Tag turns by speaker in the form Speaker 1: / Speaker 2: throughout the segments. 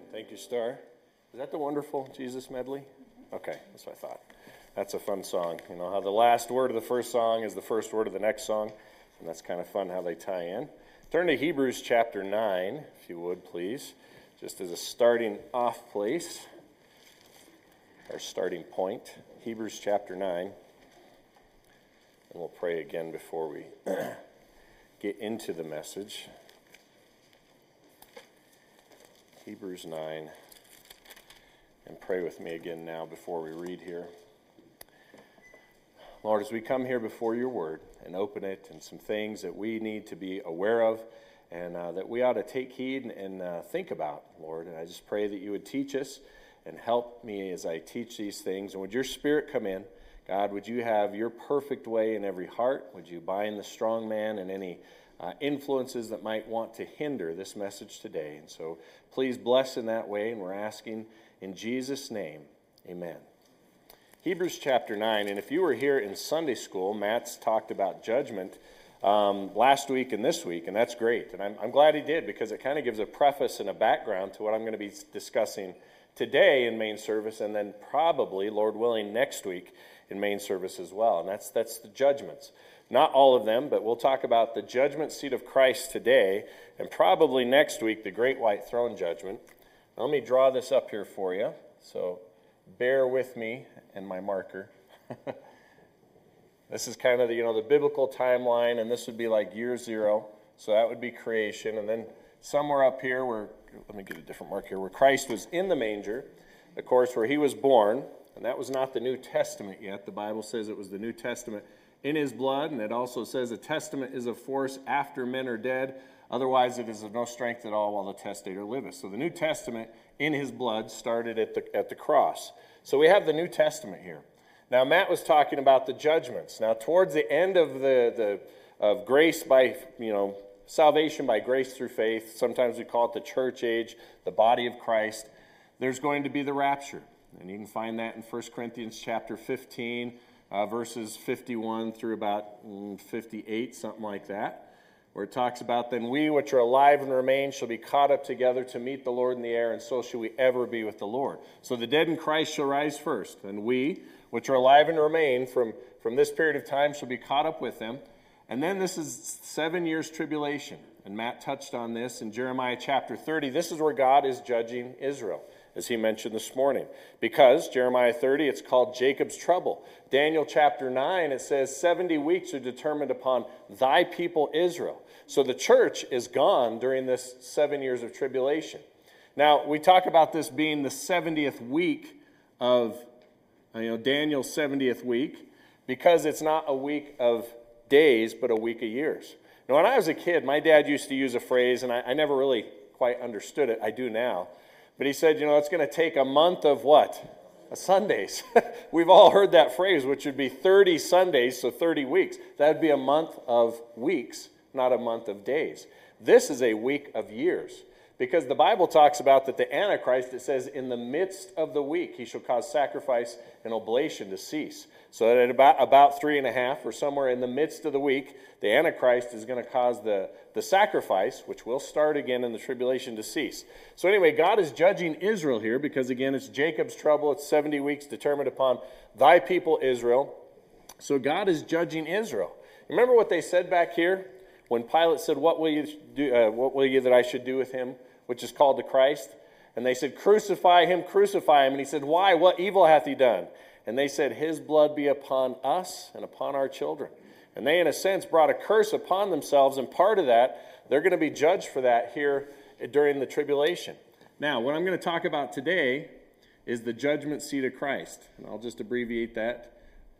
Speaker 1: Thank you, Star. Is that the Wonderful Jesus medley? Okay, that's what I thought. That's a fun song. You know how the last word of the first song is the first word of the next song? And that's kind of fun how they tie in. Turn to Hebrews chapter 9, if you would, please, just as a starting off place, our starting point. Hebrews chapter 9. And we'll pray again before we get into the message. Hebrews 9. And pray with me again now before we read here. Lord, as we come here before your word and open it, and some things that we need to be aware of and that we ought to take heed and think about, Lord. And I just pray that you would teach us and help me as I teach these things. And would your Spirit come in? God, would you have your perfect way in every heart? Would you bind the strong man and any influences that might want to hinder this message today? And so please bless in that way, and we're asking in Jesus' name, amen. Hebrews chapter 9, and if you were here in Sunday school, Matt's talked about judgment last week and this week, and that's great. And I'm glad he did, because it kind of gives a preface and a background to what I'm going to be discussing today in main service, and then probably, Lord willing, next week in main service as well. And that's the judgments. Not all of them, but we'll talk about the judgment seat of Christ today, and probably next week, the great white throne judgment. Now, let me draw this up here for you, so bear with me and my marker. This is kind of the biblical timeline, and this would be like year zero, so that would be creation. And then somewhere up here let me get a different mark here, where Christ was in the manger, of course, where he was born, and that was not the New Testament yet. The Bible says it was the New Testament in his blood, and it also says a testament is of force after men are dead. Otherwise, it is of no strength at all while the testator liveth. So the New Testament in his blood started at the cross. So we have the New Testament here. Now, Matt was talking about the judgments. Now, towards the end of of grace by, salvation by grace through faith, sometimes we call it the church age, the body of Christ, there's going to be the rapture. And you can find that in 1 Corinthians chapter 15, verses 51 through about 58, something like that, where it talks about, then we which are alive and remain shall be caught up together to meet the Lord in the air, and so shall we ever be with the Lord. So the dead in Christ shall rise first, and we which are alive and remain from this period of time shall be caught up with them. And then this is 7 years tribulation, and Matt touched on this in Jeremiah chapter 30. This is where God is judging Israel, as he mentioned this morning. Because, Jeremiah 30, it's called Jacob's trouble. Daniel chapter 9, it says 70 weeks are determined upon thy people Israel. So the church is gone during this 7 years of tribulation. Now, we talk about this being the 70th week of Daniel's 70th week, because it's not a week of days, but a week of years. Now, when I was a kid, my dad used to use a phrase, and I never really quite understood it. I do now. But he said, it's going to take a month of what? Sundays. We've all heard that phrase, which would be 30 Sundays, so 30 weeks. That would be a month of weeks, not a month of days. This is a week of years, because the Bible talks about that the Antichrist, it says, in the midst of the week, he shall cause sacrifice and oblation to cease. So that at about 3.5 or somewhere in the midst of the week, the Antichrist is going to cause the sacrifice, which will start again in the tribulation, to cease. So anyway, God is judging Israel here, because again, it's Jacob's trouble. It's 70 weeks determined upon thy people Israel. So God is judging Israel. Remember what they said back here when Pilate said, what will you do? What will you that I should do with him, which is called the Christ? And they said, crucify him, crucify him. And he said, why? What evil hath he done? And they said, his blood be upon us and upon our children. And they, in a sense, brought a curse upon themselves, and part of that, they're going to be judged for that here during the tribulation. Now, what I'm going to talk about today is the judgment seat of Christ. And I'll just abbreviate that,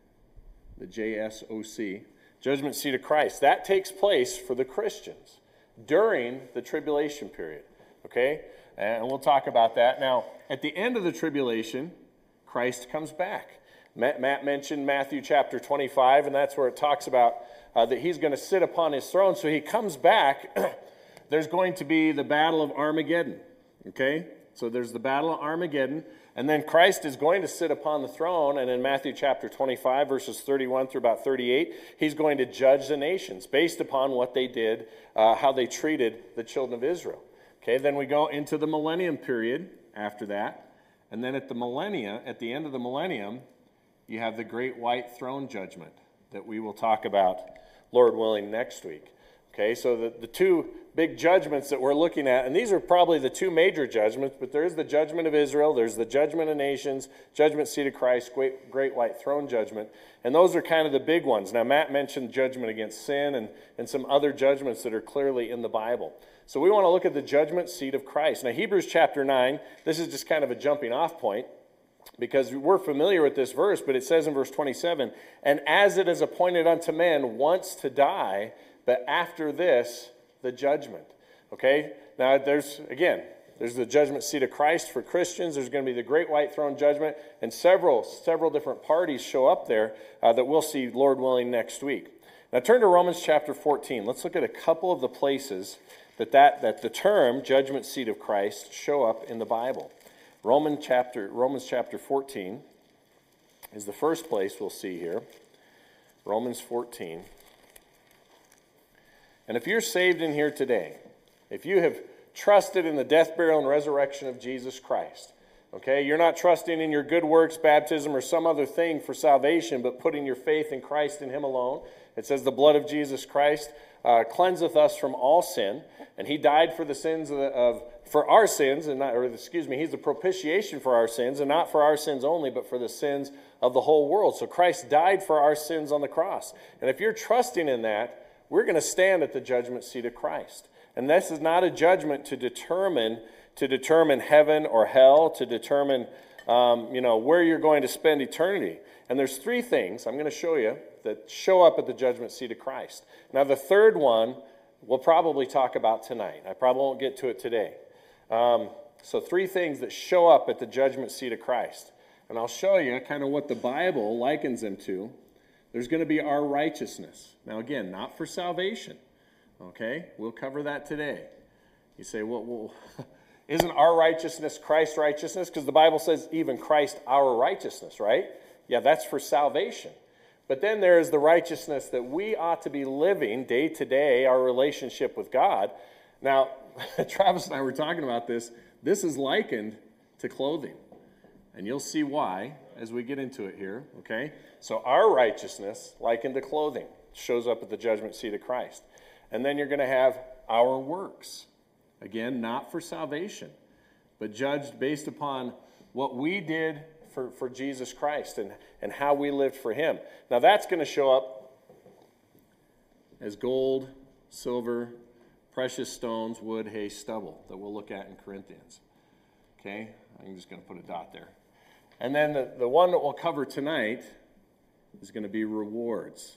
Speaker 1: the JSOC, judgment seat of Christ. That takes place for the Christians during the tribulation period, okay? And we'll talk about that. Now, at the end of the tribulation, Christ comes back. Matt mentioned Matthew chapter 25, and that's where it talks about that he's going to sit upon his throne. So he comes back. There's going to be the battle of Armageddon, okay? So there's the battle of Armageddon, and then Christ is going to sit upon the throne, and in Matthew chapter 25, verses 31 through about 38, he's going to judge the nations based upon what they did, how they treated the children of Israel. Okay, then we go into the millennium period, after that. And then at the end of the millennium, you have the great white throne judgment that we will talk about, Lord willing, next week. Okay, so the two big judgments that we're looking at, and these are probably the two major judgments, but there is the judgment of Israel, there's the judgment of nations, judgment seat of Christ, great white throne judgment, and those are kind of the big ones. Now, Matt mentioned judgment against sin and some other judgments that are clearly in the Bible. So we want to look at the judgment seat of Christ. Now, Hebrews chapter 9, this is just kind of a jumping off point, because we're familiar with this verse, but it says in verse 27, "And as it is appointed unto men once to die, but after this, the judgment." Okay? Now, there's the judgment seat of Christ for Christians. There's going to be the great white throne judgment, and several different parties show up there that we'll see, Lord willing, next week. Now, turn to Romans chapter 14. Let's look at a couple of the places that the term judgment seat of Christ show up in the Bible. Romans chapter 14 is the first place we'll see here. Romans 14. And if you're saved in here today, if you have trusted in the death, burial, and resurrection of Jesus Christ, okay, you're not trusting in your good works, baptism, or some other thing for salvation, but putting your faith in Christ and Him alone. It says the blood of Jesus Christ cleanseth us from all sin, and He died for the sins for our sins, He's the propitiation for our sins, and not for our sins only, but for the sins of the whole world. So Christ died for our sins on the cross. And if you're trusting in that, we're going to stand at the judgment seat of Christ. And this is not a judgment to determine heaven or hell, to determine where you're going to spend eternity. And there's three things I'm going to show you that show up at the judgment seat of Christ. Now, the third one we'll probably talk about tonight. I probably won't get to it today. So three things that show up at the judgment seat of Christ. And I'll show you kind of what the Bible likens them to. There's going to be our righteousness. Now, again, not for salvation. Okay? We'll cover that today. You say, well isn't our righteousness Christ's righteousness? Because the Bible says even Christ our righteousness, right? Yeah, that's for salvation. But then there is the righteousness that we ought to be living day to day, our relationship with God. Now, Travis and I were talking about this. This is likened to clothing. And you'll see why as we get into it here, okay? So our righteousness, likened to clothing, shows up at the judgment seat of Christ. And then you're going to have our works. Again, not for salvation, but judged based upon what we did for Jesus Christ and how we lived for Him. Now that's going to show up as gold, silver, precious stones, wood, hay, stubble that we'll look at in Corinthians. Okay? I'm just going to put a dot there. And then the one that we'll cover tonight is going to be rewards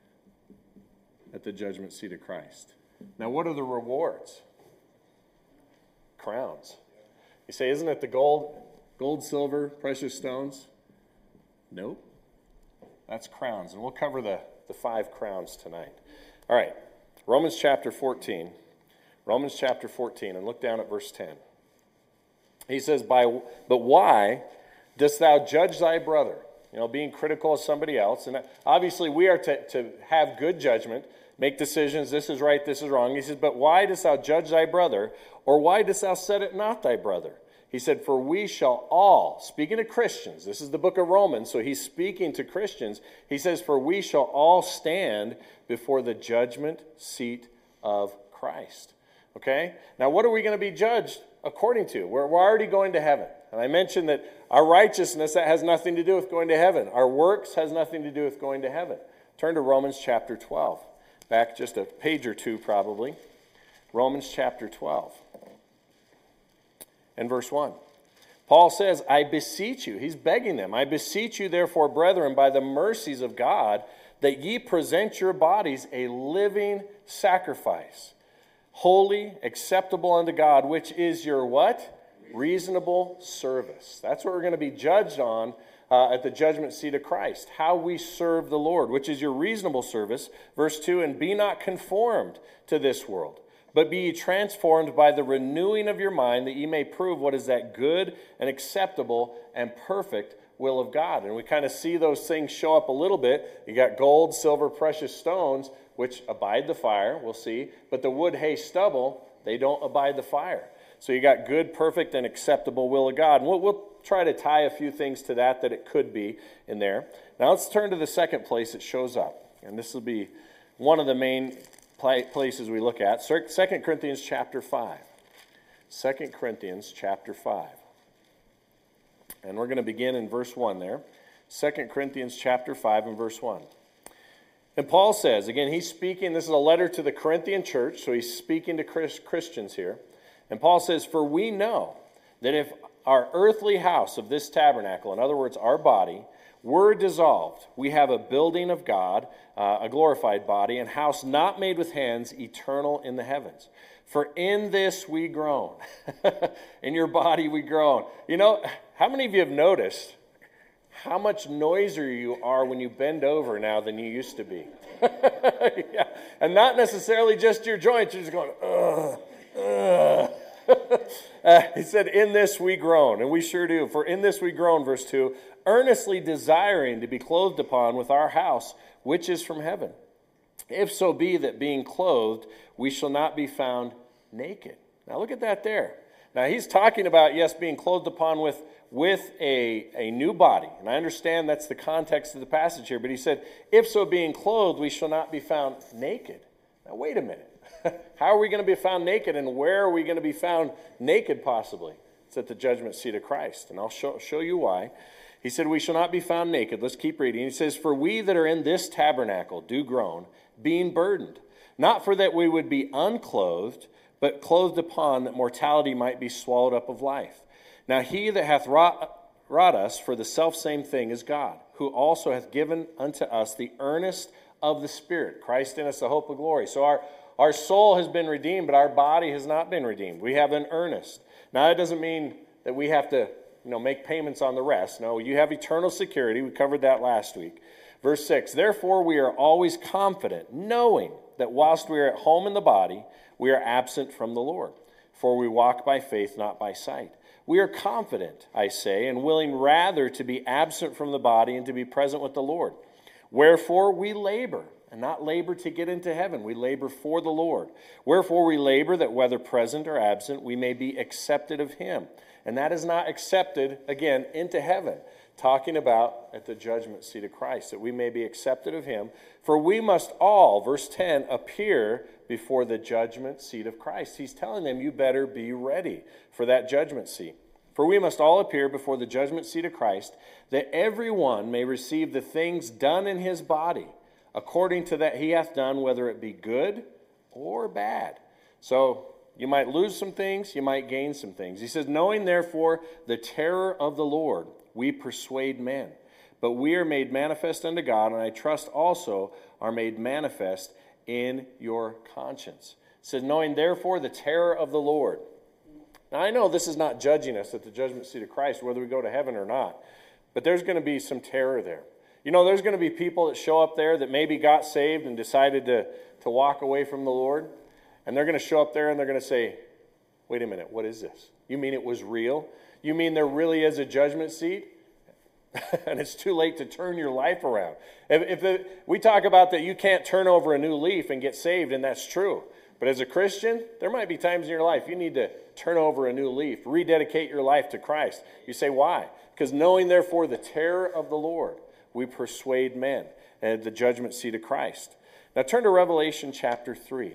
Speaker 1: at the judgment seat of Christ. Now, what are the rewards? Crowns. You say, isn't it the gold, silver, precious stones? Nope. That's crowns. And we'll cover the 5 crowns tonight. All right. Romans chapter 14. Romans chapter 14. And look down at verse 10. He says, but why dost thou judge thy brother? Being critical of somebody else. And obviously we are to have good judgment, make decisions, this is right, this is wrong. He says, but why dost thou judge thy brother? Or why dost thou set it not thy brother? He said, for we shall all, speaking to Christians, this is the book of Romans, so he's speaking to Christians. He says, for we shall all stand before the judgment seat of Christ. Okay? Now, what are we going to be judged according to? We're already going to heaven. And I mentioned that our righteousness, that has nothing to do with going to heaven. Our works has nothing to do with going to heaven. Turn to Romans chapter 12. Back just a page or two probably. Romans chapter 12. And verse 1. Paul says, I beseech you. He's begging them. I beseech you, therefore, brethren, by the mercies of God, that ye present your bodies a living sacrifice, holy, acceptable unto God, which is your what? Reasonable service. That's what we're going to be judged on at the judgment seat of Christ. How we serve the Lord, which is your reasonable service. Verse 2, and be not conformed to this world, but be ye transformed by the renewing of your mind, that ye may prove what is that good and acceptable and perfect will of God. And we kind of see those things show up a little bit. You got gold, silver, precious stones, which abide the fire, we'll see. But the wood, hay, stubble, they don't abide the fire. So you got good, perfect, and acceptable will of God. And we'll try to tie a few things to that it could be in there. Now let's turn to the second place it shows up. And this will be one of the main places we look at. 2 Corinthians chapter 5. 2 Corinthians chapter 5. And we're going to begin in verse 1 there. 2 Corinthians chapter 5 and verse 1. And Paul says, again, he's speaking, this is a letter to the Corinthian church, so he's speaking to Christians here. And Paul says, for we know that if our earthly house of this tabernacle, in other words, our body, were dissolved, we have a building of God, a glorified body, and house not made with hands, eternal in the heavens. For in this we groan. In your body we groan. You know, how many of you have noticed how much noisier you are when you bend over now than you used to be? Yeah. And not necessarily just your joints. You're just going, ugh. He said, in this we groan, and we sure do. For in this we groan, verse 2, earnestly desiring to be clothed upon with our house, which is from heaven. If so be that being clothed, we shall not be found naked. Now look at that there. Now he's talking about, yes, being clothed upon with a new body. And I understand that's the context of the passage here. But he said, if so being clothed, we shall not be found naked. Now wait a minute. How are we going to be found naked, and where are we going to be found naked possibly? It's at the judgment seat of Christ. And I'll show you why. He said, we shall not be found naked. Let's keep reading. He says, for we that are in this tabernacle do groan, being burdened, not for that we would be unclothed, but clothed upon, that mortality might be swallowed up of life. Now he that hath wrought us for the selfsame thing is God, who also hath given unto us the earnest of the Spirit, Christ in us the hope of glory. So our soul has been redeemed, but our body has not been redeemed. We have an earnest. Now that doesn't mean that we have to make payments on the rest. No, you have eternal security. We covered that last week. Verse 6, therefore we are always confident, knowing that whilst we are at home in the body, we are absent from the Lord. For we walk by faith, not by sight. We are confident, I say, and willing rather to be absent from the body and to be present with the Lord. Wherefore we labor, and not labor to get into heaven. We labor for the Lord. Wherefore we labor that whether present or absent, we may be accepted of him. And that is not accepted, again, into heaven. Talking about at the judgment seat of Christ, that we may be accepted of him. For we must all, verse 10, appear before the judgment seat of Christ. He's telling them, you better be ready for that judgment seat. For we must all appear before the judgment seat of Christ, that everyone may receive the things done in his body, according to that he hath done, whether it be good or bad. So you might lose some things, you might gain some things. He says, knowing therefore the terror of the Lord, we persuade men. But we are made manifest unto God, and I trust also are made manifest in your conscience. It says, knowing therefore the terror of the Lord. Now I know this is not judging us at the judgment seat of Christ, whether we go to heaven or not. But there's going to be some terror there. There's going to be people that show up there that maybe got saved and decided to walk away from the Lord. And they're going to show up there and they're going to say, wait a minute, what is this? You mean it was real? You mean there really is a judgment seat? And it's too late to turn your life around. We talk about that you can't turn over a new leaf and get saved, and that's true. But as a Christian, there might be times in your life you need to turn over a new leaf, rededicate your life to Christ. You say, why? Because knowing therefore the terror of the Lord, we persuade men at the judgment seat of Christ. Now turn to Revelation chapter 3.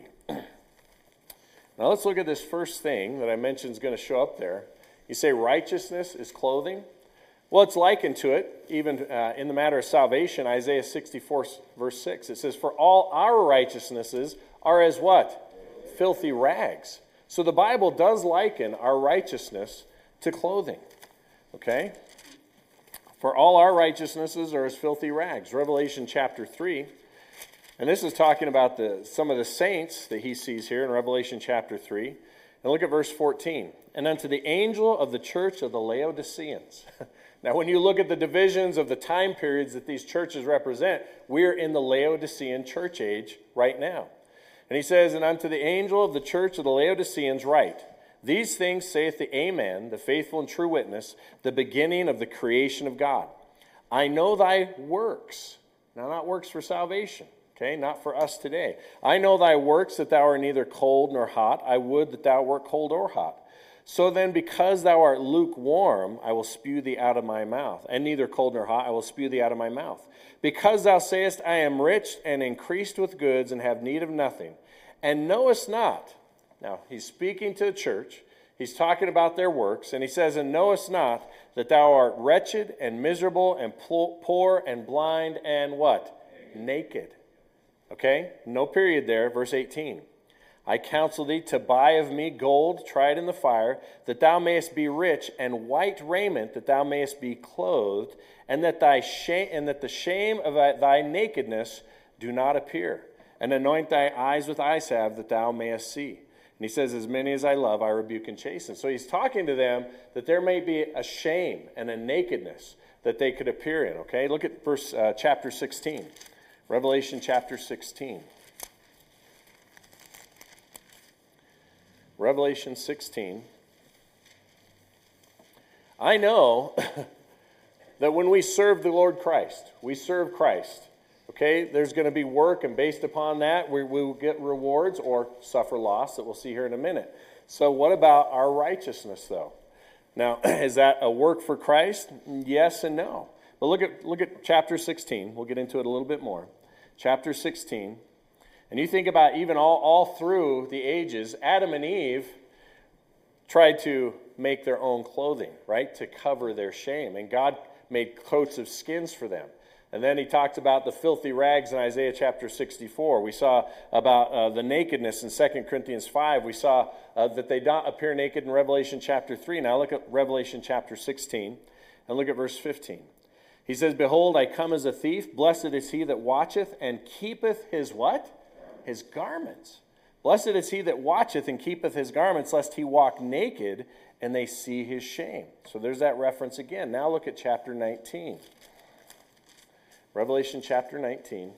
Speaker 1: Now let's look at this first thing that I mentioned is going to show up there. You say righteousness is clothing. Well, it's likened to it, even in the matter of salvation. Isaiah 64, verse 6. It says, for all our righteousnesses are as what? Filthy rags. So the Bible does liken our righteousness to clothing. Okay? For all our righteousnesses are as filthy rags. Revelation chapter 3. And this is talking about some of the saints that he sees here in Revelation chapter 3. And look at verse 14. And unto the angel of the church of the Laodiceans. Now, when you look at the divisions of the time periods that these churches represent, we're in the Laodicean church age right now. And he says, and unto the angel of the church of the Laodiceans write, these things saith the Amen, the faithful and true witness, the beginning of the creation of God. I know thy works. Now, not works for salvation, okay, not for us today. I know thy works, that thou art neither cold nor hot. I would that thou wert cold or hot. So then, because thou art lukewarm, I will spew thee out of my mouth, and neither cold nor hot, I will spew thee out of my mouth. Because thou sayest, I am rich and increased with goods, and have need of nothing, and knowest not. Now, he's speaking to the church. He's talking about their works, and he says, and knowest not that thou art wretched and miserable and poor and blind and what? Naked. Okay? No period there. Verse 18. I counsel thee to buy of me gold tried in the fire, that thou mayest be rich, and white raiment, that thou mayest be clothed, and that the shame of thy nakedness do not appear. And anoint thy eyes with eye salve, that thou mayest see. And he says, as many as I love, I rebuke and chasten. So he's talking to them that there may be a shame and a nakedness that they could appear in. Okay, look at chapter 16. Revelation chapter 16. Revelation 16. I know that when we serve the Lord Christ, we serve Christ. Okay, there's going to be work, and based upon that, we will get rewards or suffer loss that we'll see here in a minute. So what about our righteousness, though? Now, is that a work for Christ? Yes and no. But look at chapter 16. We'll get into it a little bit more. Chapter 16. And you think about even all through the ages, Adam and Eve tried to make their own clothing, right, to cover their shame. And God made coats of skins for them. And then he talked about the filthy rags in Isaiah chapter 64. We saw about the nakedness in 2 Corinthians 5. We saw that they don't appear naked in Revelation chapter 3. Now look at Revelation chapter 16 and look at verse 15. He says, behold, I come as a thief. Blessed is he that watcheth and keepeth his what? His garments. Blessed is he that watcheth and keepeth his garments, lest he walk naked and they see his shame. So there's that reference again. Now look at chapter 19. Revelation chapter 19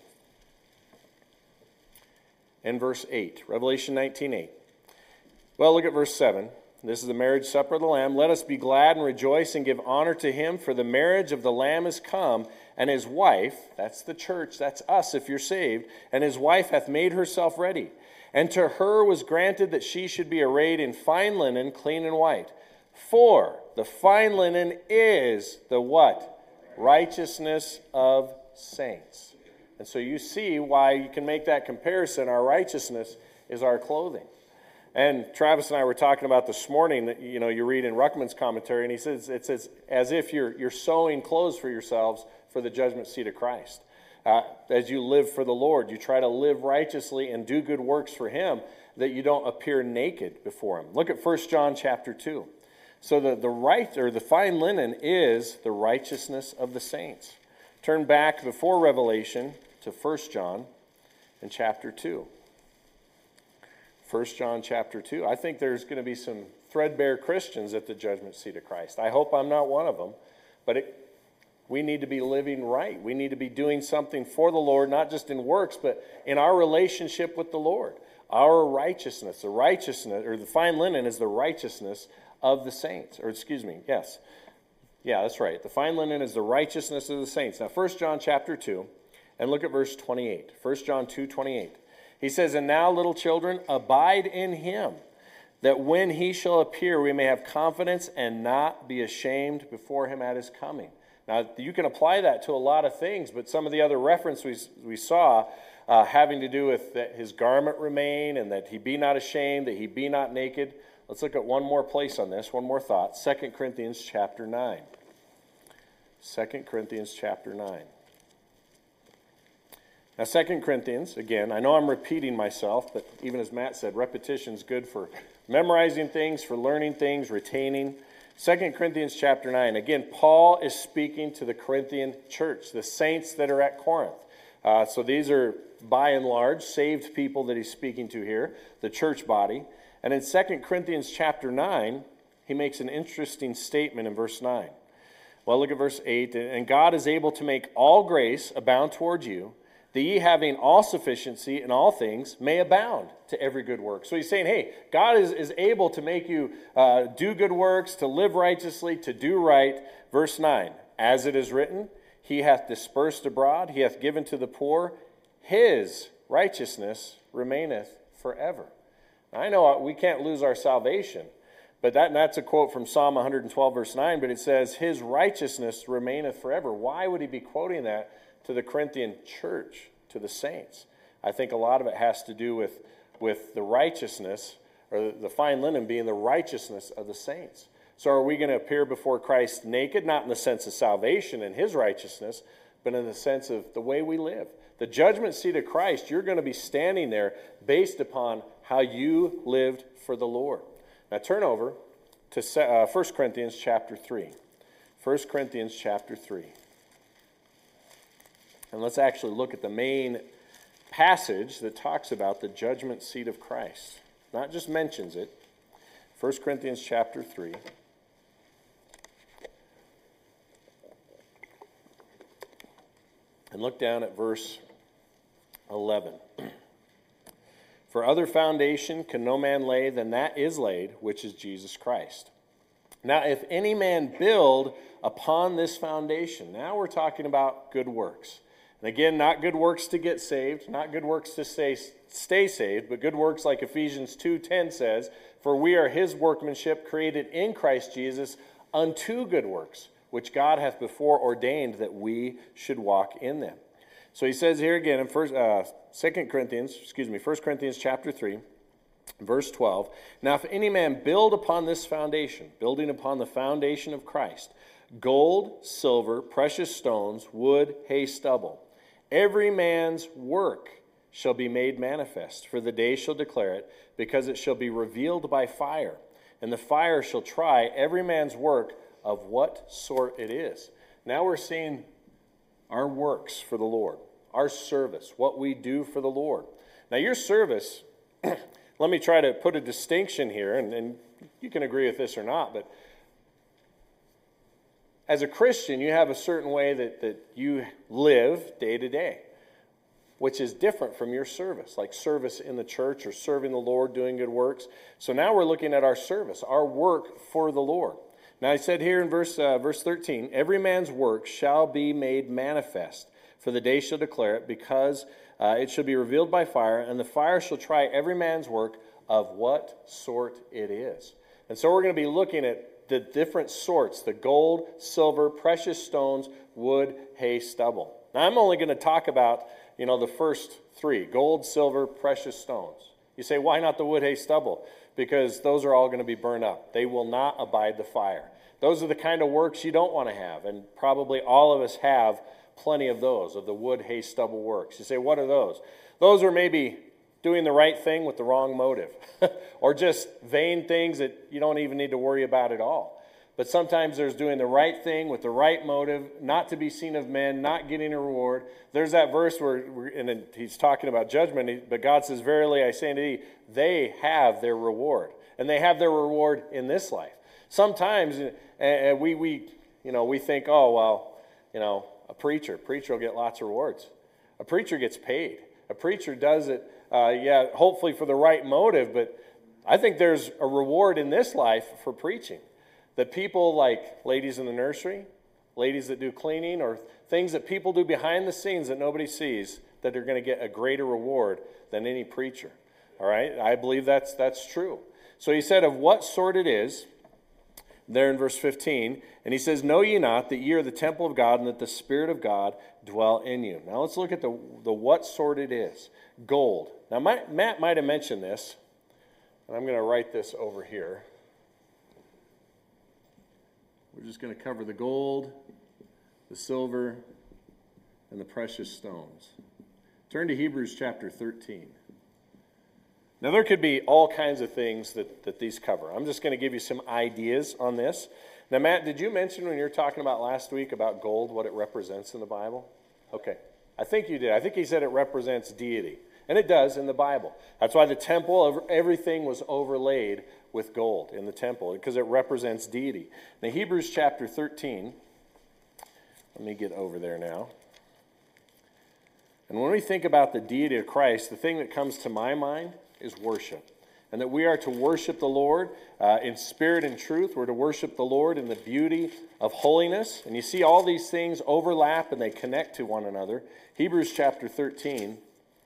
Speaker 1: and verse 8. Revelation 19:8. Well, look at verse 7. This is the marriage supper of the Lamb. Let us be glad and rejoice and give honor to him, for the marriage of the Lamb is come, and his wife, that's the church, that's us if you're saved, and his wife hath made herself ready. And to her was granted that she should be arrayed in fine linen, clean and white. For the fine linen is the what? Righteousness of saints. And so you see why you can make that comparison. Our righteousness is our clothing. And Travis and I were talking about this morning that, you read in Ruckman's commentary, and he says, it says, as if you're sewing clothes for yourselves for the judgment seat of Christ. As you live for the Lord, you try to live righteously and do good works for him, that you don't appear naked before him. Look at 1 John chapter 2. So the fine linen is the righteousness of the saints. Turn back before Revelation to 1 John in chapter 2. 1 John chapter 2. I think there's going to be some threadbare Christians at the judgment seat of Christ. I hope I'm not one of them. But we need to be living right. We need to be doing something for the Lord, not just in works, but in our relationship with the Lord. Our righteousness, the fine linen is the righteousness of the saints. Yes. Yeah, that's right. The fine linen is the righteousness of the saints. Now, 1 John chapter 2, and look at verse 28. 1 John 2:28. He says, and now, little children, abide in him, that when he shall appear, we may have confidence and not be ashamed before him at his coming. Now, you can apply that to a lot of things, but some of the other references we saw having to do with that his garment remain and that he be not ashamed, that he be not naked. Let's look at one more place on this, one more thought. 2 Corinthians chapter 9. 2 Corinthians chapter 9. Now, 2 Corinthians, again, I know I'm repeating myself, but even as Matt said, repetition is good for memorizing things, for learning things, retaining. 2 Corinthians chapter 9. Again, Paul is speaking to the Corinthian church, the saints that are at Corinth. So these are, by and large, saved people that he's speaking to here, the church body. And in 2 Corinthians chapter 9, he makes an interesting statement in verse 9. Well, look at verse 8. And God is able to make all grace abound toward you, that ye having all sufficiency in all things may abound to every good work. So he's saying, hey, God is able to make you do good works, to live righteously, to do right. Verse 9, as it is written, he hath dispersed abroad, he hath given to the poor, his righteousness remaineth forever. Now, I know we can't lose our salvation, But that's a quote from Psalm 112, verse 9, but it says, his righteousness remaineth forever. Why would he be quoting that to the Corinthian church, to the saints? I think a lot of it has to do with the righteousness, or the fine linen being the righteousness of the saints. So are we going to appear before Christ naked, not in the sense of salvation and his righteousness, but in the sense of the way we live? The judgment seat of Christ, you're going to be standing there based upon how you lived for the Lord. Now turn over to 1 Corinthians chapter 3. 1 Corinthians chapter 3. And let's actually look at the main passage that talks about the judgment seat of Christ. Not just mentions it. 1 Corinthians chapter 3. And look down at verse 11. For other foundation can no man lay than that is laid, which is Jesus Christ. Now, if any man build upon this foundation, now we're talking about good works. And again, not good works to get saved, not good works to stay saved, but good works like Ephesians 2:10 says, for we are his workmanship created in Christ Jesus unto good works, which God hath before ordained that we should walk in them. So he says here again in 1 Corinthians chapter 3, verse 12, now if any man build upon this foundation, building upon the foundation of Christ, gold, silver, precious stones, wood, hay, stubble, every man's work shall be made manifest, for the day shall declare it, because it shall be revealed by fire, and the fire shall try every man's work of what sort it is. Now we're seeing our works for the Lord, our service, what we do for the Lord. Now your service, let me try to put a distinction here, and you can agree with this or not, but as a Christian, you have a certain way that you live day to day, which is different from your service, like service in the church or serving the Lord, doing good works. So now we're looking at our service, our work for the Lord. Now I said here in verse 13, every man's work shall be made manifest, for the day shall declare it, because it shall be revealed by fire, and the fire shall try every man's work of what sort it is. And so we're going to be looking at the different sorts, the gold, silver, precious stones, wood, hay, stubble. Now I'm only going to talk about, the first three, gold, silver, precious stones. You say, why not the wood, hay, stubble? Because those are all going to be burned up. They will not abide the fire. Those are the kind of works you don't want to have, and probably all of us have plenty of those, of the wood, hay, stubble works. You say, what are those? Those are maybe doing the right thing with the wrong motive, or just vain things that you don't even need to worry about at all. But sometimes there's doing the right thing with the right motive, not to be seen of men, not getting a reward. There's that verse where and he's talking about judgment, but God says, verily I say unto thee, they have their reward. And they have their reward in this life. Sometimes we think, oh, well, a preacher will get lots of rewards. A preacher gets paid. A preacher does it, hopefully for the right motive, but I think there's a reward in this life for preaching. That people like ladies in the nursery, ladies that do cleaning, or things that people do behind the scenes that nobody sees, that are going to get a greater reward than any preacher. All right? I believe that's true. So he said, of what sort it is, there in verse 15, and he says, know ye not that ye are the temple of God, and that the Spirit of God dwell in you. Now let's look at the what sort it is. Gold. Now Matt might have mentioned this, and I'm going to write this over here. We're just going to cover the gold, the silver, and the precious stones. Turn to Hebrews chapter 13. Now, there could be all kinds of things that these cover. I'm just going to give you some ideas on this. Now, Matt, did you mention when you were talking about last week about gold, what it represents in the Bible? Okay. I think you did. I think he said it represents deity. And it does in the Bible. That's why the temple, everything was overlaid with gold in the temple, because it represents deity. Now, Hebrews chapter 13, let me get over there now. And when we think about the deity of Christ, the thing that comes to my mind is worship. And that we are to worship the Lord in spirit and truth. We're to worship the Lord in the beauty of holiness. And you see all these things overlap and they connect to one another. Hebrews chapter 13,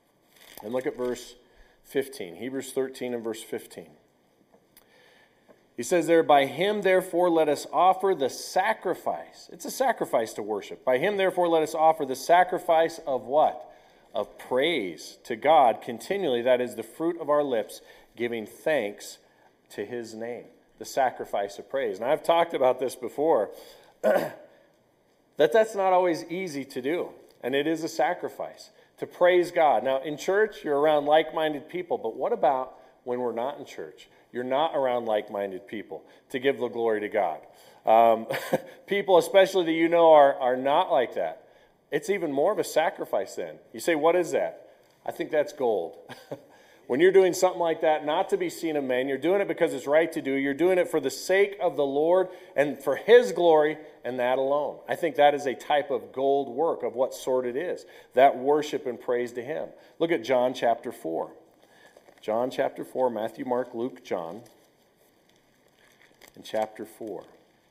Speaker 1: and look at verse 15. Hebrews 13 and verse 15. He says there, by him therefore let us offer the sacrifice. It's a sacrifice to worship. By him therefore let us offer the sacrifice of what? Of praise to God continually. That is the fruit of our lips, giving thanks to his name. The sacrifice of praise. And I've talked about this before, that's not always easy to do. And it is a sacrifice to praise God. Now, in church, you're around like-minded people, but what about when we're not in church? You're not around like-minded people to give the glory to God. People, especially that you know are not like that. It's even more of a sacrifice then. You say, what is that? I think that's gold. When you're doing something like that, not to be seen of men, you're doing it because it's right to do. You're doing it for the sake of the Lord and for his glory and that alone. I think that is a type of gold work of what sort it is. That worship and praise to him. Look at John chapter 4. John chapter 4, Matthew, Mark, Luke, John. In chapter 4.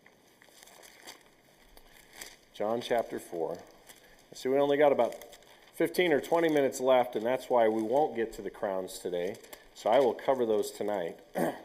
Speaker 1: John chapter 4. See, we only got about 15 or 20 minutes left, and that's why we won't get to the crowns today. So I will cover those tonight.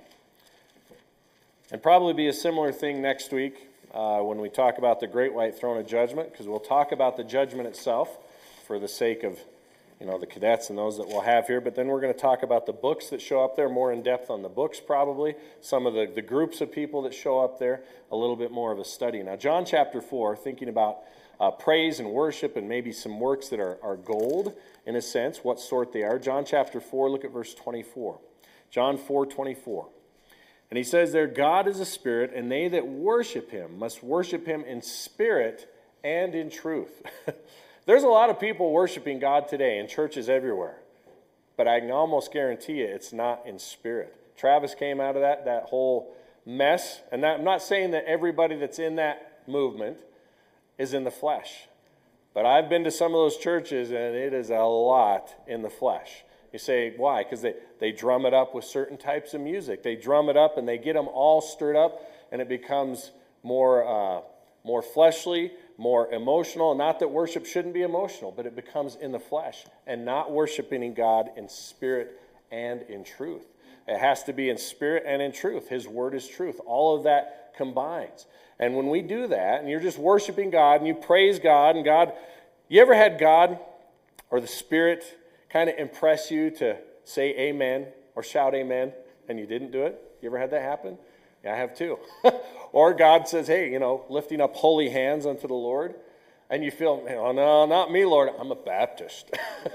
Speaker 1: And probably be a similar thing next week when we talk about the great white throne of judgment, because we'll talk about the judgment itself for the sake of the cadets and those that we'll have here. But then we're going to talk about the books that show up there, more in depth on the books probably, some of the groups of people that show up there, a little bit more of a study. Now, John chapter 4, thinking about praise and worship and maybe some works that are gold, in a sense, what sort they are. John chapter 4, look at verse 24. John 4:24. And he says there, God is a spirit, and they that worship him must worship him in spirit and in truth. There's a lot of people worshiping God today in churches everywhere, but I can almost guarantee you it's not in spirit. Travis came out of that whole mess, and I'm not saying that everybody that's in that movement is in the flesh. But I've been to some of those churches, and it is a lot in the flesh. You say, why? Because they drum it up with certain types of music. They drum it up, and they get them all stirred up, and it becomes more fleshly, more emotional. Not that worship shouldn't be emotional, but it becomes in the flesh, and not worshiping God in spirit and in truth. It has to be in spirit and in truth. His word is truth. All of that combines. And when we do that, and you're just worshiping God, and you praise God, and God, you ever had God or the Spirit kind of impress you to say amen or shout amen, and you didn't do it? You ever had that happen? Yeah, I have too. Or God says, hey, lifting up holy hands unto the Lord, and you feel, oh, no, not me, Lord, I'm a Baptist.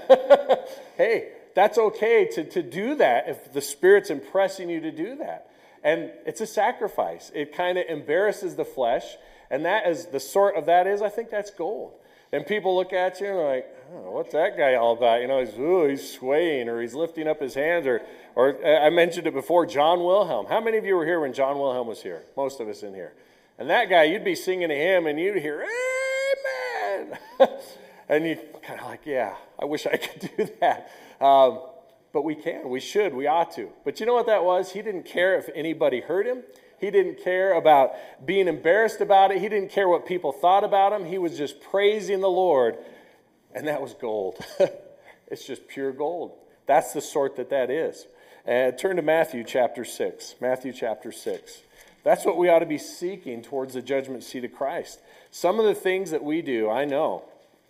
Speaker 1: Hey, that's okay to do that if the Spirit's impressing you to do that. And it's a sacrifice. It kind of embarrasses the flesh. And that is the sort of that is, I think that's gold. And people look at you and they're like, oh, what's that guy all about? He's swaying or he's lifting up his hands. Or I mentioned it before, John Wilhelm. How many of you were here when John Wilhelm was here? Most of us in here. And that guy, you'd be singing to him and you'd hear, amen. And you kind of like, yeah, I wish I could do that. But we can, we should, we ought to. But you know what that was? He didn't care if anybody heard him. He didn't care about being embarrassed about it. He didn't care what people thought about him. He was just praising the Lord. And that was gold. It's just pure gold. That's the sort that is. Turn to Matthew chapter 6. Matthew chapter 6. That's what we ought to be seeking towards the judgment seat of Christ. Some of the things that we do, I know.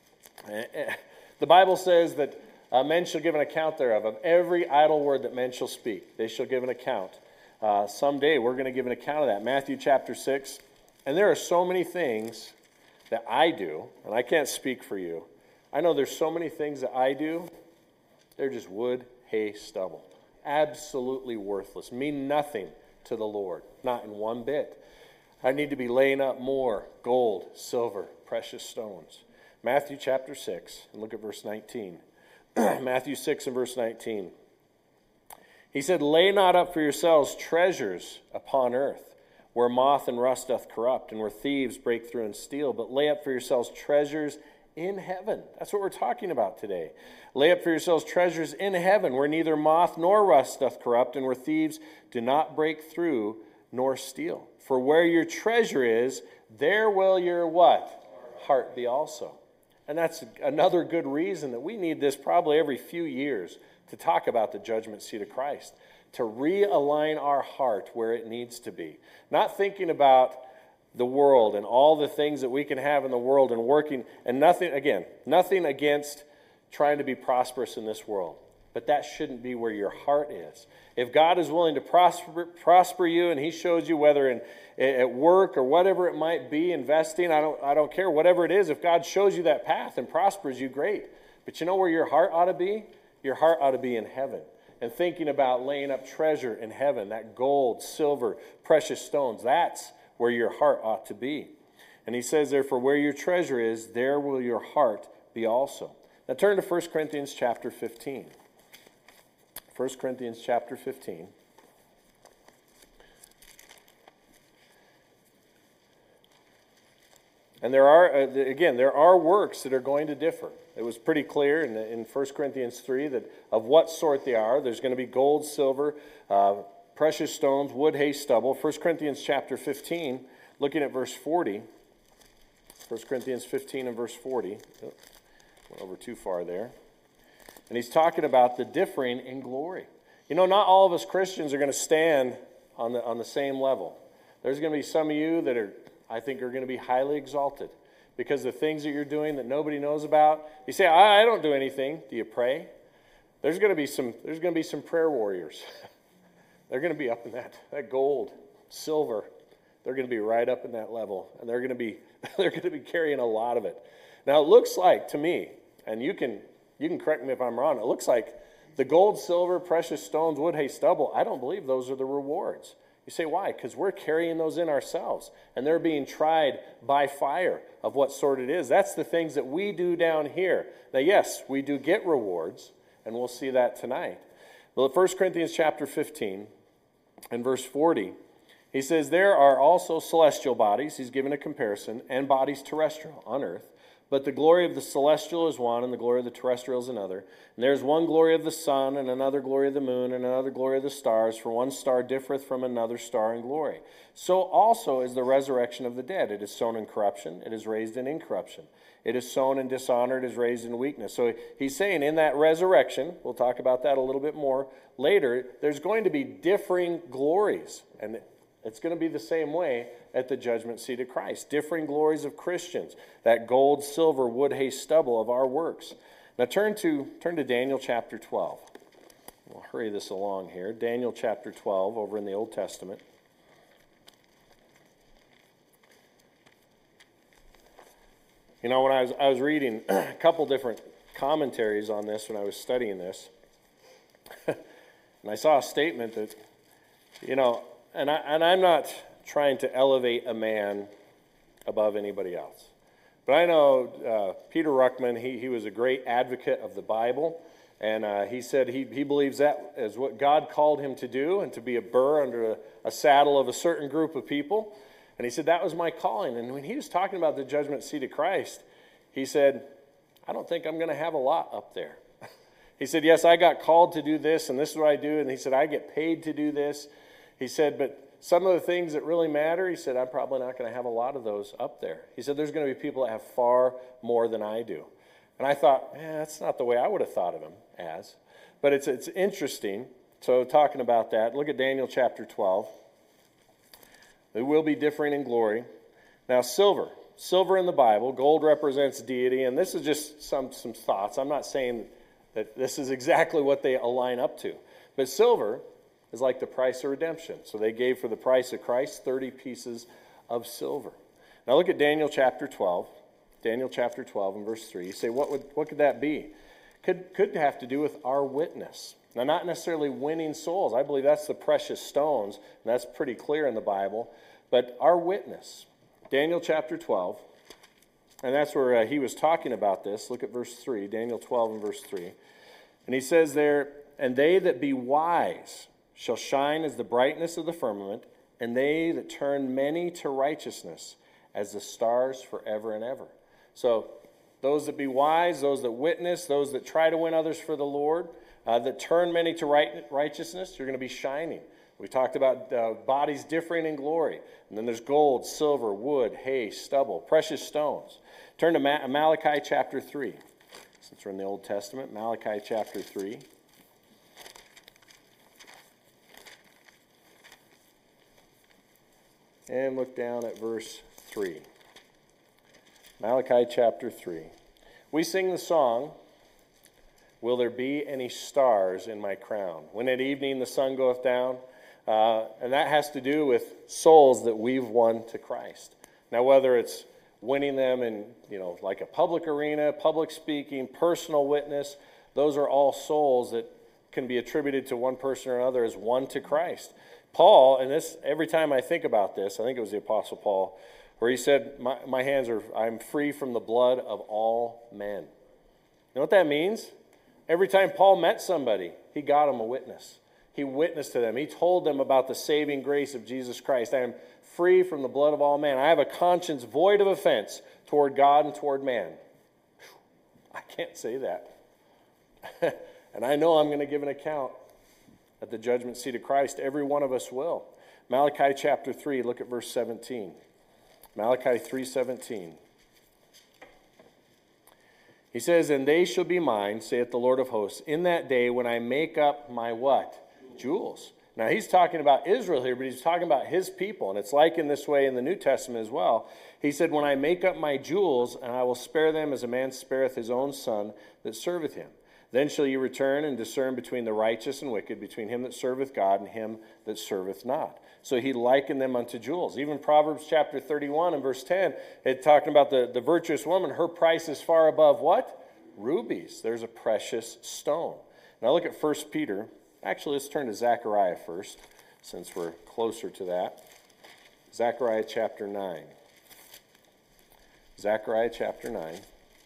Speaker 1: The Bible says that men shall give an account thereof, of every idle word that men shall speak. They shall give an account. Someday we're going to give an account of that. Matthew chapter 6. And there are so many things that I do, and I can't speak for you. I know there's so many things that I do, they're just wood, hay, stubble. Absolutely worthless. Mean nothing to the Lord. Not in one bit. I need to be laying up more gold, silver, precious stones. Matthew chapter 6, and look at verse 19. Matthew 6 and verse 19. He said, lay not up for yourselves treasures upon earth, where moth and rust doth corrupt, and where thieves break through and steal, but lay up for yourselves treasures in heaven. That's what we're talking about today. Lay up for yourselves treasures in heaven, where neither moth nor rust doth corrupt, and where thieves do not break through nor steal. For where your treasure is, there will your what? Heart be also. And that's another good reason that we need this probably every few years to talk about the judgment seat of Christ. to realign our heart where it needs to be. Not thinking about the world and all the things that we can have in the world and working, and nothing against trying to be prosperous in this world. But that shouldn't be where your heart is. If God is willing to prosper you, and He shows you whether at work or whatever it might be, investing, I don't care, whatever it is, if God shows you that path and prospers you, great. But you know where your heart ought to be? Your heart ought to be in heaven. And thinking about laying up treasure in heaven, that gold, silver, precious stones, that's where your heart ought to be. And he says, therefore, where your treasure is, there will your heart be also. Now turn to 1 Corinthians chapter 15. 1 Corinthians chapter 15. And there are works that are going to differ. It was pretty clear in 1 Corinthians 3 that of what sort they are. There's going to be gold, silver, precious stones, wood, hay, stubble. 1 Corinthians chapter 15, looking at verse 40. 1 Corinthians 15 and verse 40. Oh, went over too far there. And he's talking about the differing in glory. You know, not all of us Christians are going to stand on the same level. There's going to be some of you that I think are going to be highly exalted because the things that you're doing that nobody knows about. You say, I don't do anything. Do you pray? There's going to be some prayer warriors. They're going to be up in that gold, silver. They're going to be right up in that level, and they're going to be carrying a lot of it. Now it looks like to me, and you can correct me if I'm wrong. It looks like the gold, silver, precious stones, wood, hay, stubble. I don't believe those are the rewards. You say, why? Because we're carrying those in ourselves, and they're being tried by fire of what sort it is. That's the things that we do down here. Now, yes, we do get rewards, and we'll see that tonight. Well, 1 Corinthians chapter 15 and verse 40, he says, there are also celestial bodies, he's given a comparison, and bodies terrestrial on earth. But the glory of the celestial is one, and the glory of the terrestrial is another. And there is one glory of the sun, and another glory of the moon, and another glory of the stars. For one star differeth from another star in glory. So also is the resurrection of the dead. It is sown in corruption, it is raised in incorruption. It is sown in dishonor, it is raised in weakness. So he's saying in that resurrection, we'll talk about that a little bit more later, there's going to be differing glories. And it's going to be the same way at the judgment seat of Christ. Differing glories of Christians. That gold, silver, wood, hay, stubble of our works. Now turn to Daniel chapter 12. We'll hurry this along here. Daniel chapter 12 over in the Old Testament. You know, when I was reading a couple different commentaries on this when I was studying this, and I saw a statement that, you know, and I'm not trying to elevate a man above anybody else. But I know Peter Ruckman, he was a great advocate of the Bible, and he said he believes that is what God called him to do, and to be a burr under a saddle of a certain group of people. And he said, that was my calling. And when he was talking about the judgment seat of Christ, he said, I don't think I'm going to have a lot up there. He said, yes, I got called to do this, and this is what I do. And he said, I get paid to do this. He said, but some of the things that really matter, he said, I'm probably not going to have a lot of those up there. He said, there's going to be people that have far more than I do. And I thought, that's not the way I would have thought of him as. But it's interesting. So talking about that, look at Daniel chapter 12. They will be differing in glory. Now, silver in the Bible, gold represents deity, and this is just some thoughts. I'm not saying that this is exactly what they align up to. But silver is like the price of redemption. So they gave for the price of Christ 30 pieces of silver. Now look at Daniel chapter 12. Daniel chapter 12 and verse 3. You say, what could that be? Could have to do with our witness. Now, not necessarily winning souls. I believe that's the precious stones, and that's pretty clear in the Bible. But our witness. Daniel chapter 12, and that's where he was talking about this. Look at verse 3, Daniel 12 and verse 3. And he says there, and they that be wise shall shine as the brightness of the firmament, and they that turn many to righteousness as the stars forever and ever. So those that be wise, those that witness, those that try to win others for the Lord, that turn many to righteousness, you're going to be shining. We talked about bodies differing in glory. And then there's gold, silver, wood, hay, stubble, precious stones. Turn to Malachi chapter 3. Since we're in the Old Testament, Malachi chapter 3. and look down at verse 3. Malachi chapter 3. We sing the song, "Will there be any stars in my crown? When at evening the sun goeth down." And that has to do with souls that we've won to Christ. Now, whether it's winning them in, like a public arena, public speaking, personal witness, those are all souls that can be attributed to one person or another as one to Christ. Paul, and this, every time I think about this, I think it was the Apostle Paul, where he said, my hands are, I'm free from the blood of all men. You know what that means? Every time Paul met somebody, he got them a witness. He witnessed to them. He told them about the saving grace of Jesus Christ. I am free from the blood of all men. I have a conscience void of offense toward God and toward man. I can't say that. And I know I'm going to give an account at the judgment seat of Christ. Every one of us will. Malachi chapter 3, look at verse 17. Malachi 3:17. He says, "And they shall be mine, saith the Lord of hosts, in that day when I make up my" what? Jewels. Now he's talking about Israel here, but he's talking about his people. And it's like in this way in the New Testament as well. He said, "When I make up my jewels, and I will spare them as a man spareth his own son that serveth him. Then shall ye return and discern between the righteous and wicked, between him that serveth God and him that serveth not." So he likened them unto jewels. Even Proverbs chapter 31 and verse 10, it's talking about the virtuous woman. Her price is far above what? Rubies. There's a precious stone. Now look at 1 Peter. Actually, let's turn to Zechariah first, since we're closer to that. Zechariah chapter 9. Zechariah chapter 9.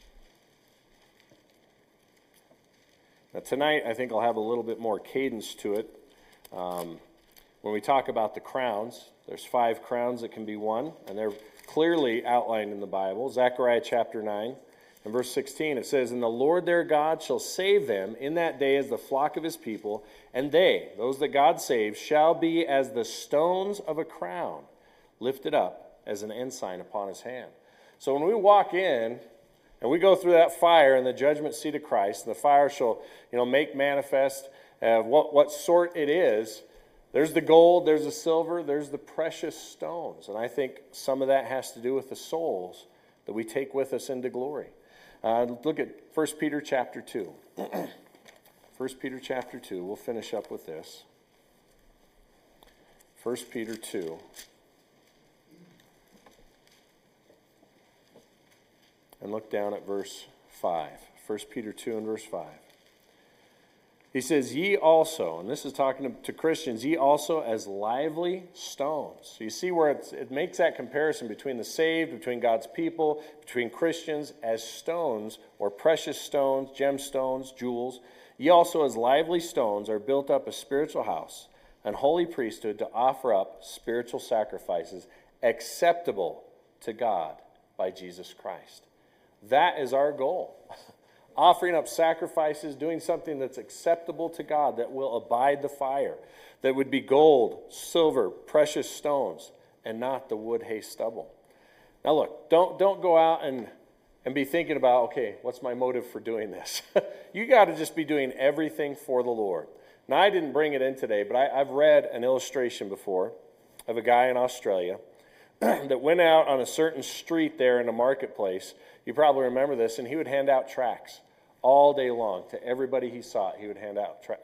Speaker 1: Now tonight, I think I'll have a little bit more cadence to it. When we talk about the crowns, there's 5 crowns that can be won, and they're clearly outlined in the Bible. Zechariah chapter 9 and verse 16, it says, "And the Lord their God shall save them in that day as the flock of his people, and they," those that God saves, "shall be as the stones of a crown, lifted up as an ensign upon his hand." So when we walk in, and we go through that fire in the judgment seat of Christ, and the fire shall, make manifest what sort it is. There's the gold, there's the silver, there's the precious stones. And I think some of that has to do with the souls that we take with us into glory. Look at 1 Peter chapter 2. 1 Peter chapter 2. We'll finish up with this. 1 Peter 2. And look down at verse 5. 1 Peter 2 and verse 5. He says, "Ye also," and this is talking to Christians, "ye also as lively stones." So you see where it makes that comparison between the saved, between God's people, between Christians as stones, or precious stones, gemstones, jewels. "Ye also as lively stones are built up a spiritual house, an holy priesthood, to offer up spiritual sacrifices acceptable to God by Jesus Christ." That is our goal. Offering up sacrifices, doing something that's acceptable to God, that will abide the fire, that would be gold, silver, precious stones, and not the wood, hay, stubble. Now look, don't go out and be thinking about, okay, what's my motive for doing this? You got to just be doing everything for the Lord. Now I didn't bring it in today, but I've read an illustration before of a guy in Australia that went out on a certain street there in a marketplace. You probably remember this, and he would hand out tracts all day long to everybody he saw. He'd hand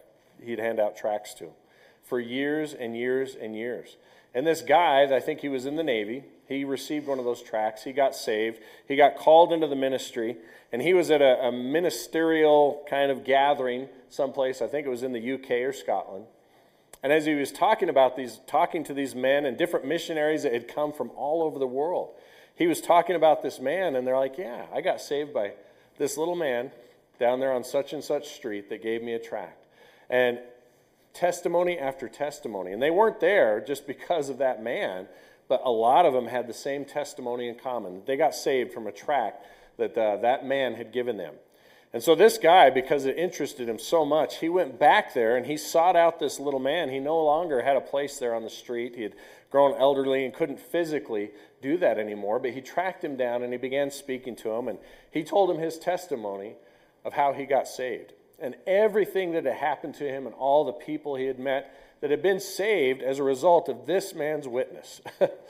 Speaker 1: out tracts to for years and years and years. And this guy, I think he was in the Navy, he received one of those tracts. He got saved. He got called into the ministry, and he was at a ministerial kind of gathering someplace. I think it was in the UK or Scotland. And as he was talking to these men and different missionaries that had come from all over the world, he was talking about this man, and they're like, "Yeah, I got saved by this little man down there on such and such street that gave me a tract." And testimony after testimony. And they weren't there just because of that man, but a lot of them had the same testimony in common. They got saved from a tract that that man had given them. And so this guy, because it interested him so much, he went back there and he sought out this little man. He no longer had a place there on the street. He had grown elderly and couldn't physically do that anymore, but he tracked him down and he began speaking to him, and he told him his testimony of how he got saved and everything that had happened to him and all the people he had met that had been saved as a result of this man's witness.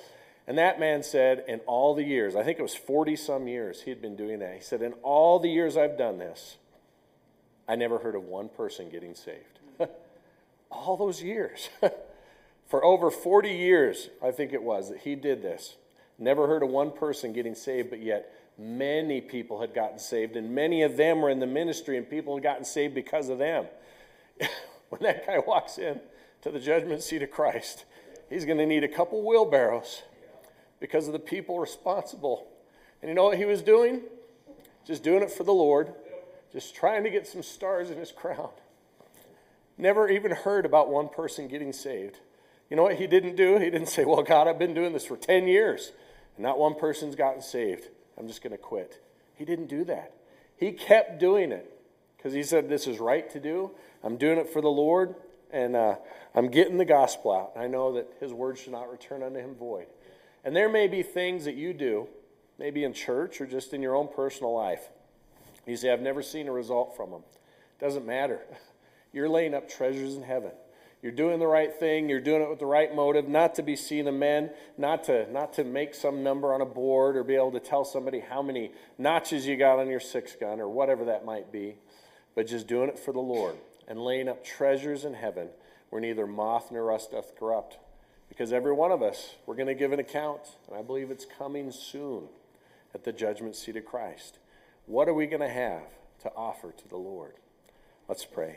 Speaker 1: And that man said, in all the years, I think it was 40 some years he had been doing that. He said, in all the years I've done this, I never heard of one person getting saved. All those years. For over 40 years, I think it was, that he did this. Never heard of one person getting saved, but yet many people had gotten saved, and many of them were in the ministry, and people had gotten saved because of them. When that guy walks in to the judgment seat of Christ, he's going to need a couple wheelbarrows because of the people responsible. And you know what he was doing? Just doing it for the Lord, just trying to get some stars in his crown. Never even heard about one person getting saved. You know what he didn't do? He didn't say, well, God, I've been doing this for 10 years, and not one person's gotten saved. I'm just going to quit. He didn't do that. He kept doing it because he said, this is right to do. I'm doing it for the Lord, and I'm getting the gospel out. I know that his word should not return unto him void. And there may be things that you do, maybe in church or just in your own personal life. You say, I've never seen a result from them. Doesn't matter. You're laying up treasures in heaven. You're doing the right thing. You're doing it with the right motive, not to be seen of men, not to make some number on a board or be able to tell somebody how many notches you got on your 6-gun or whatever that might be, but just doing it for the Lord and laying up treasures in heaven where neither moth nor rust doth corrupt. Because every one of us, we're going to give an account, and I believe it's coming soon at the judgment seat of Christ. What are we going to have to offer to the Lord? Let's pray.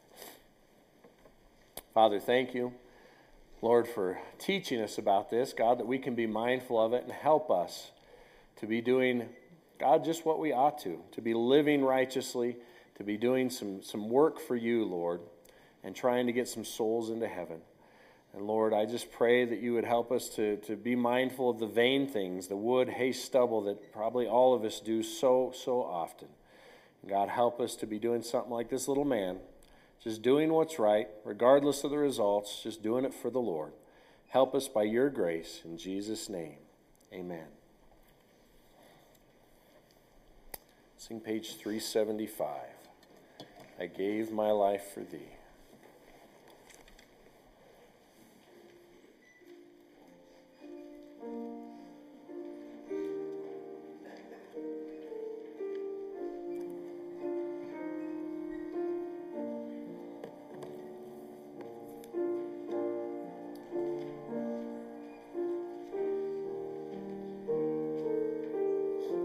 Speaker 1: Father, thank you, Lord, for teaching us about this, God, that we can be mindful of it and help us to be doing, God, just what we ought to be living righteously, to be doing some work for you, Lord, and trying to get some souls into heaven. And Lord, I just pray that you would help us to be mindful of the vain things, the wood, hay, stubble that probably all of us do so often. And God, help us to be doing something like this little man, just doing what's right, regardless of the results, just doing it for the Lord. Help us by your grace, in Jesus' name. Amen. Sing page 375. I gave my life for thee.